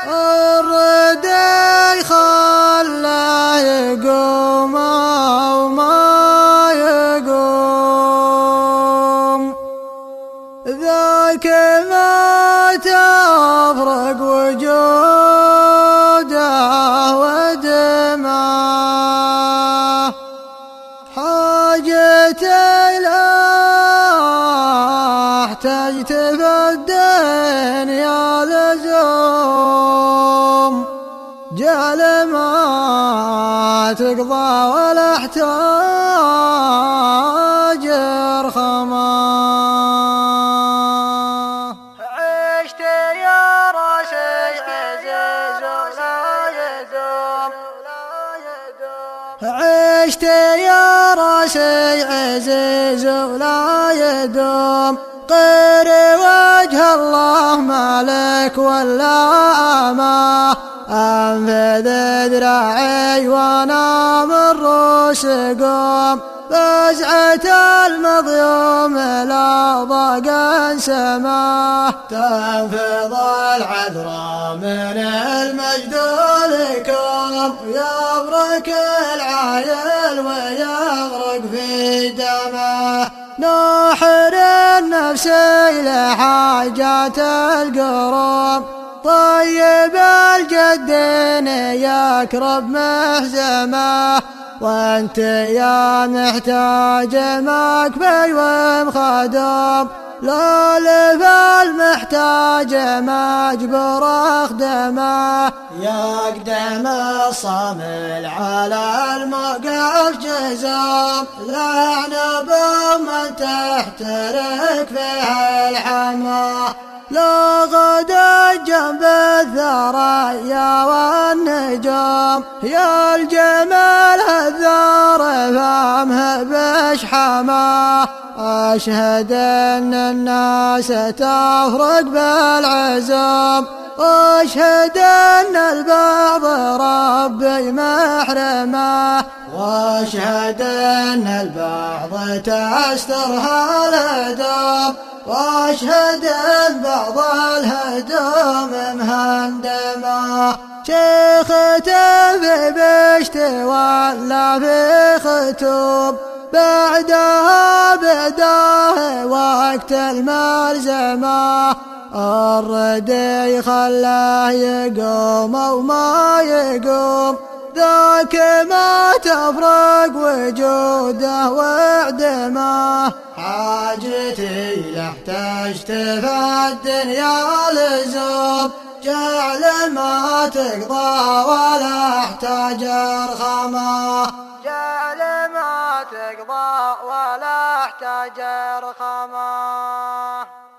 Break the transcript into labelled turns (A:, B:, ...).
A: الردي خلاه يقوم وما يقوم، ذاك ما تفرق وجوده ودماه، حاجتي لا احتجت بالدنيا لزوم، جعل ما تقضى ولا احتاج رخمه. عشت يا راسي عزيز ولا يدوم، عشت يا راسي عزيز ولا يدوم، غير وجه الله مالك ولا أماه، أنفذ ذراعي وانا من روس قوم، فزعة المظلوم لا ضاق سماه، تنفض العذراء من المجدول كوم، يبرك العايل ويغرق في دمه، نحر النفس لحاجات القروم، طيب الجدين يكرب محزمه، وانت يا محتاج مكفي ومخدوم، لا لفى المحتاج مجبر اخدمه، يقدم الصامل على الموقف جزام، لعنب من تحترك فيها الحماه، لا غدا جنب الثريا والنجوم، يا الجمال هالثار فمه بشحمه، أشهد أن الناس تفرق بالعزوم، وأشهد أن البعض ربي محرمه، وأشهد أن البعض تسترها الهدوم، وأشهد أن بعض الهدوم مهندمه، شيخ في بشت ولا في ختوم، بعدها وقت الملزمه، الردي خلاه يقوم وما يقوم، ذاك ما تفرق وجوده وعدمه، حاجتي لا احتجت في الدنيا لزوم، جعل ما تقضى ولا احتاج رخمه، جعل ما تقضى ولا احتاج رخمه.